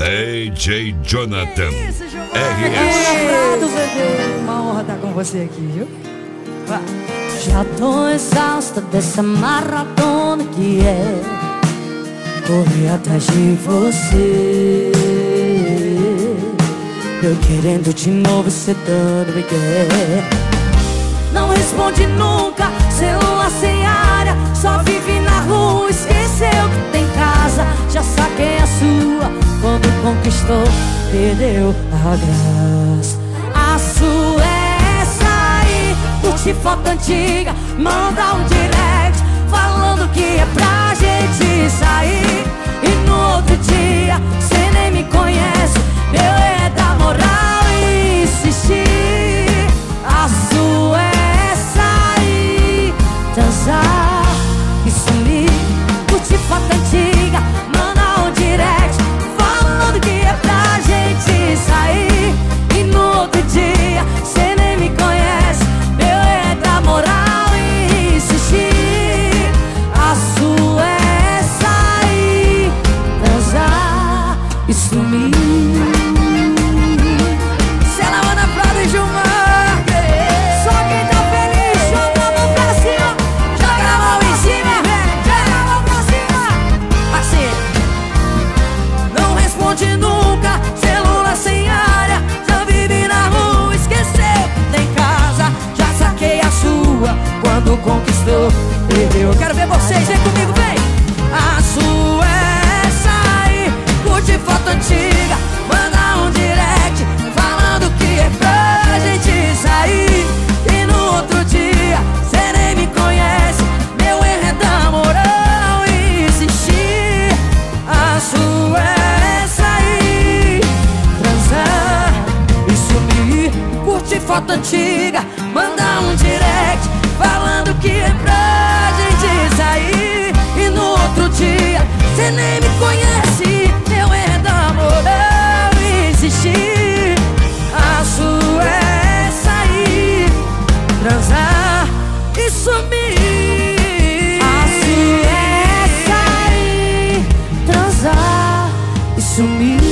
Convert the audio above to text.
DJ Jonathan RS. Obrigado, bebê. Uma honra estar com você aqui, viu? Vai. Já tô exausta dessa maratona que é correr atrás de você. Eu querendo de novo, cê dando migué. Não responde nunca, celular sem área, só vive na rua, esqueceu que tem casa. Já saquei a sua, quando conquistou, perdeu a graça. A sua é essa aí, curte foto antiga, manda um direct falando que é pra gente sair. E no outro dia, cê nem me conhece, eu é da moral e insistir. A sua é essa aí, dançar e sumir, curte foto antiga, manda um direct falando que é pra gente sair. E no outro dia, cê nem me conhece, meu é da moral e insistir. A sua é essa aí, dançar e sumir. Quando conquistou, perdeu. Eu quero ver vocês, vem comigo, vem! A sua é essa aí, curte foto antiga, manda um direct falando que é pra gente sair. E no outro dia, cê nem me conhece, meu erro é da moral e insistir. A sua é essa aí, transar e sumir, curte foto antiga, manda um direct falando que é pra gente sair. E no outro dia, cê nem me conhece, eu é da moral e insistir. A sua é sair, transar e sumir. A sua é sair, transar e sumir.